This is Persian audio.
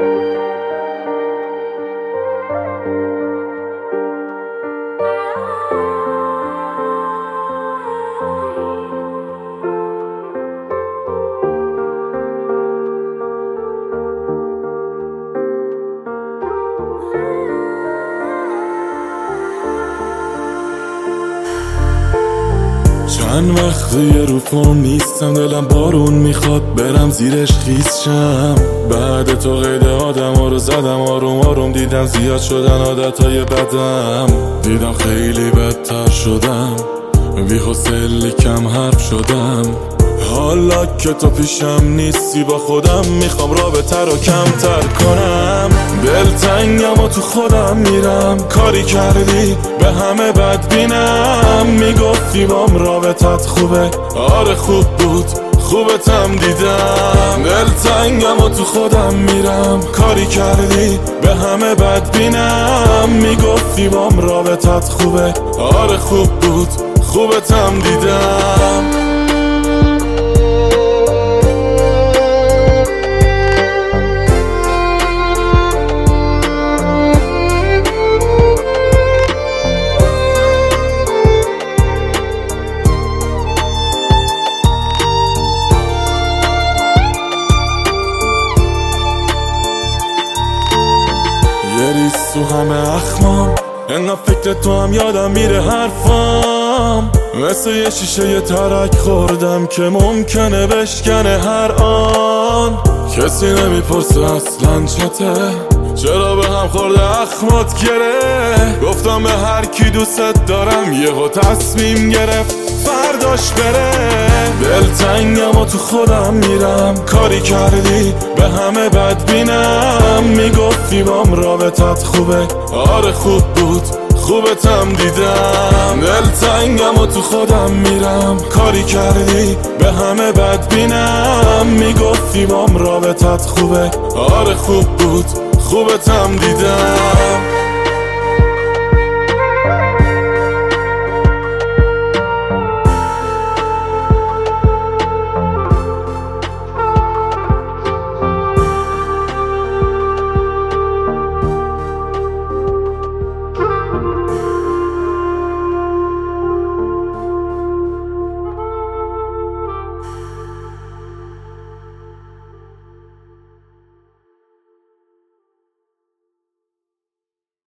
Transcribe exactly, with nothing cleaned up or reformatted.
چند وقت یه رو فرم نیستم، دلم بارون میخواد برم زیرش خیس شم. بعد تو قید آدم ها رو زدم، آروم آروم دیدم زیاد شدن عادتهای بدم. دیدم خیلی بدتر شدم، بی حوصله کم حرف شدم. حالا که تو پیشم نیستی با خودم میخوام رابطه رو کمتر کنم. دلتنگم و تو خودم میرم، کاری کردی به همه بدبینم. میگفتی بام رابطت خوبه، آره خوب بود خوبتم دیدم. دلتنگم و تو خودم میرم، کاری کردی به همه بدبینم. میگفتی بام رابطت خوبه، آره خوب بود خوبتم دیدم. یه ریز تو همه اخمام، انقدر فکر تو هم یادم میره حرفام. مثل یه شیشه یه ترک خوردم که ممکنه بشکنه هر آن. کسی نمیپرسه اصلا چته، چرا به هم خورده اخمات گره. گفتم به هر کی دوست دارم، یهو تصمیم گرفت فرداش بره. دلتنگم و تو خودم میرم، کاری کردی به همه بدبینم. میگفتی بام رابطت خوبه، آره خوب بود خوبتم دیدم. دلتنگم و تو خودم میرم، کاری کردی به همه بدبینم. میگفتی بام رابطت خوبه، آره خوب بود خوبتم دیدم.